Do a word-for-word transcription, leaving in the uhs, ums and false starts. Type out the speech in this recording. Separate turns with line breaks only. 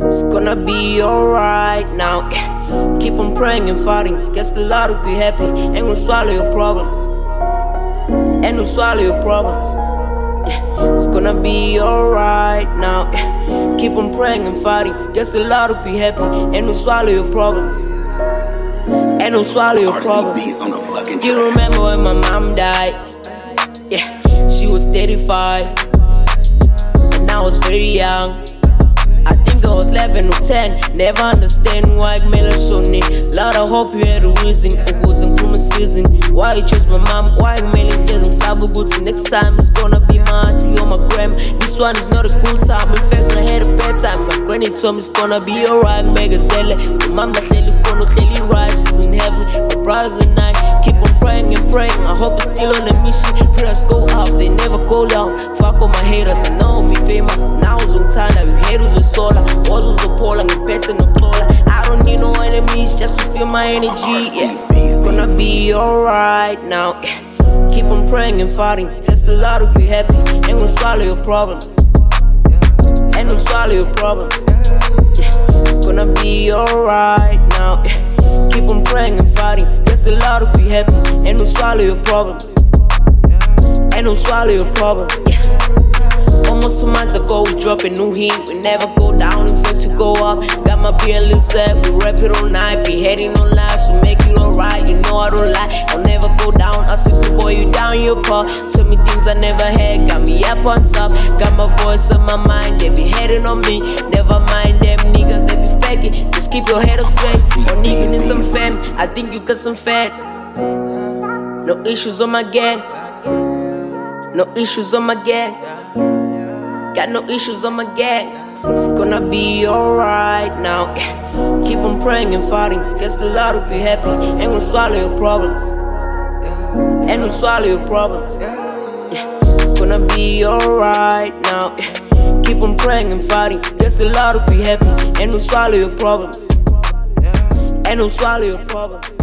It's gonna be alright now. Yeah. Keep on praying and fighting. Guess the Lord will be happy. Ain't gonna swallow your problems. Ain't gonna swallow your problems. Yeah. It's gonna be alright now. Yeah. Keep on praying and fighting. Guess the Lord will be happy. Ain't gonna swallow your problems. Ain't gonna swallow your problems. Still remember when my mom died. Yeah, she was thirty-five, and I was very young. I think I was eleven or ten. Never understand why melatonin. Lord, I hope you had a reason. It wasn't from a season. Why you chose my mom? Why you mailing things? Sabu good. Next time it's gonna be my auntie or my gram. This one is not a cool time. In fact, I had a bad time. My granny told me it's gonna be alright. Mega zelle. My mama telephone, tell right. She's in heaven. My brothers and I keep on praying and praying. I hope it's still on the mission. Prayers go up, they never go down. Fuck all my haters. I know I'll be famous. Now it's on time. Now you haters are solar. Walls are polar. I'm better no taller. I don't need no enemies just to feel my energy. Yeah, it's gonna be alright now. Yeah. Keep on praying and fighting. Guess the Lord will be happy. Ain't gonna swallow your problems. Ain't gonna swallow your problems. Yeah, it's gonna be alright now. Yeah. Keep on praying and fighting. Guess the Lord will be happy. Ain't gonna swallow your problems. Ain't gonna swallow your problems. Yeah. Almost two months ago, we drop a new heat. We never go down, in fact, to go up. Got my beer a little sad, we rap it all night. Be heading on live, so make it alright. You know I don't lie, I'll never go down. I simply boy you down your paw. Tell me things I never had, got me up on top. Got my voice on my mind, they be heading on me. Never mind them niggas, they be faking. Just keep your head up straight. Or niggas need some fam, I think you got some fat. No issues on my gang. No issues on my gang. Got no issues on my gang. It's gonna be alright now. Yeah. Keep on praying and fighting. Guess the Lord will be happy. Ain't gonna swallow your problems. Ain't gonna swallow your problems. Yeah. It's gonna be alright now. Yeah. Keep on praying and fighting. Guess the Lord will be happy. Ain't gonna swallow your problems. Ain't gonna swallow your problems.